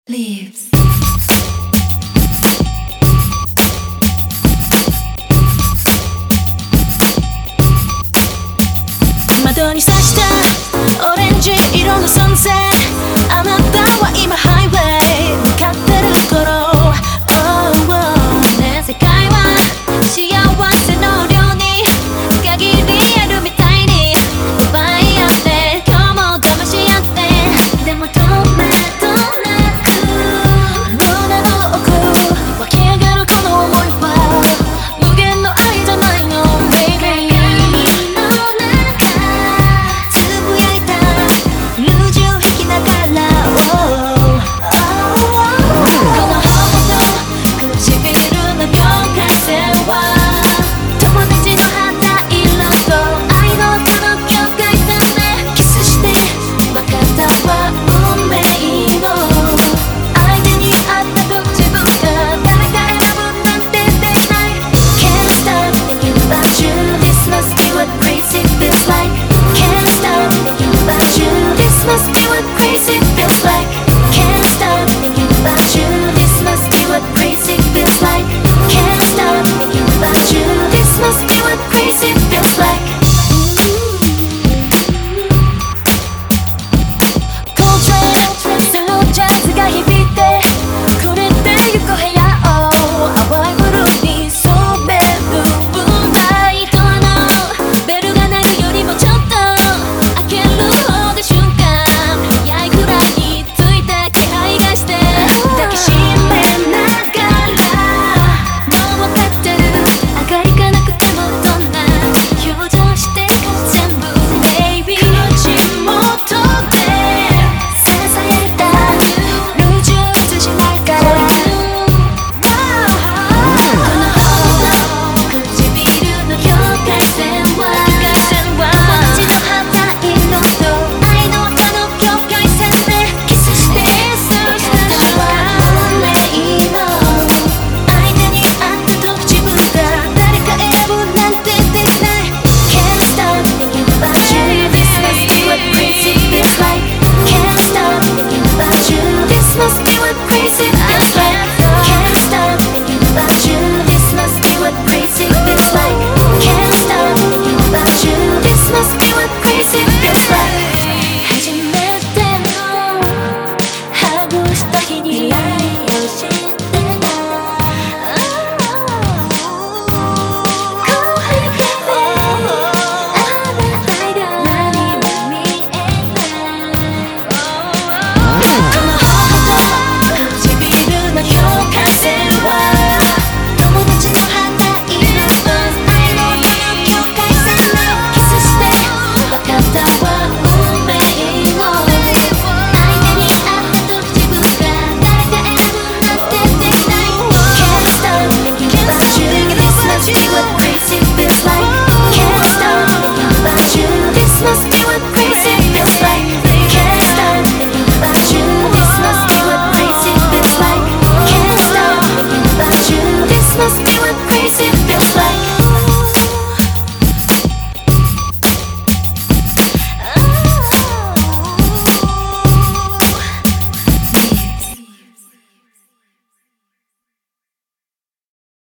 leaves. 窓に差したオレンジ色のサンセット、あなたは今ハイウェイ向かってる頃、oh, oh ね、世界は幸せの量に限りあるみたいに奪い合って、今日も騙し合って、でも止めどなく胸の奥湧き上がるこの想いは無限の愛じゃないの baby。 Must be what crazy feels like. Can't stop thinking about you. This must be what crazy feels like. Can't stop thinking about you. This must be what crazy feels like. Coltrane, slow jazz が響いてくれてゆく部屋を淡いブルーに染めるブーライトのベルが鳴るよりもちょっと開ける方で瞬間Must be what crazy feels like. Can't stop thinking about you. This must be what crazy feels like. Can't stop thinking about you. This must be what crazy feels like. 初めてのハグした日に